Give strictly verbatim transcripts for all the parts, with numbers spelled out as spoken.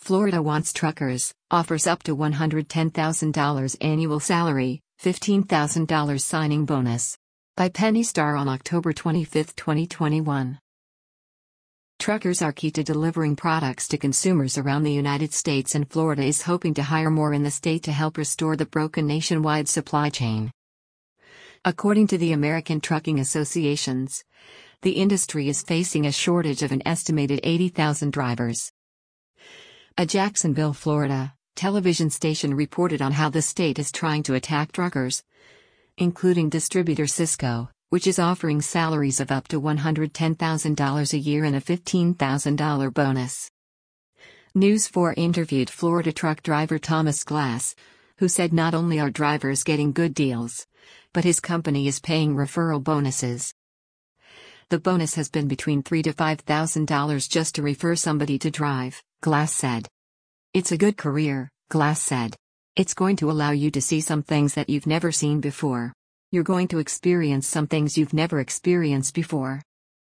Florida wants truckers, offers up to one hundred ten thousand dollars annual salary, fifteen thousand dollars signing bonus. By Penny Starr on October twenty-fifth, twenty twenty-one. Truckers are key to delivering products to consumers around the United States, and Florida is hoping to hire more in the state to help restore the broken nationwide supply chain. According to the American Trucking Associations, the industry is facing a shortage of an estimated eighty thousand drivers. A Jacksonville, Florida, television station reported on how the state is trying to attack truckers, including distributor Sysco, which is offering salaries of up to one hundred ten thousand dollars a year and a fifteen thousand dollars bonus. News four interviewed Florida truck driver Thomas Glass, who said not only are drivers getting good deals, but his company is paying referral bonuses. The bonus has been between three thousand to five thousand dollars just to refer somebody to drive, Glass said. It's a good career, Glass said. It's going to allow you to see some things that you've never seen before. You're going to experience some things you've never experienced before.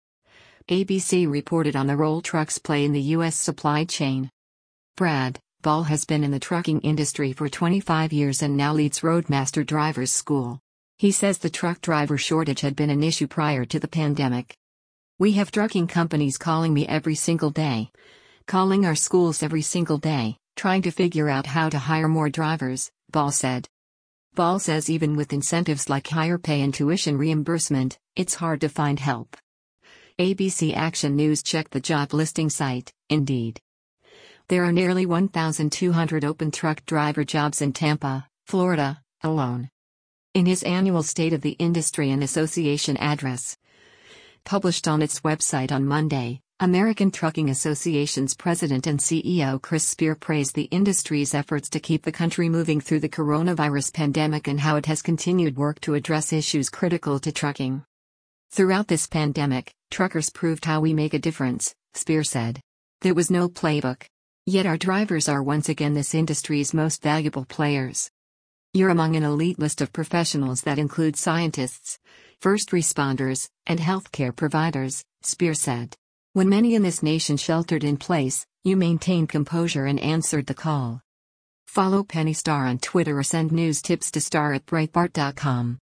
A B C reported on the role trucks play in the U S supply chain. Brad Ball has been in the trucking industry for twenty-five years and now leads Roadmaster Drivers School. He says the truck driver shortage had been an issue prior to the pandemic. We have trucking companies calling me every single day, calling our schools every single day, trying to figure out how to hire more drivers, Ball said. Ball says even with incentives like higher pay and tuition reimbursement, it's hard to find help. A B C Action News checked the job listing site, Indeed. There are nearly one thousand two hundred open truck driver jobs in Tampa, Florida, alone. In his annual State of the Industry and Association address, published on its website on Monday, American Trucking Association's president and C E O Chris Spear praised the industry's efforts to keep the country moving through the coronavirus pandemic and how it has continued work to address issues critical to trucking. Throughout this pandemic, truckers proved how we make a difference, Spear said. There was no playbook. Yet our drivers are once again this industry's most valuable players. You're among an elite list of professionals that include scientists, first responders, and healthcare providers, Spear said. When many in this nation sheltered in place, you maintained composure and answered the call. Follow Penny Starr on Twitter or send news tips to Starr at Breitbart dot com.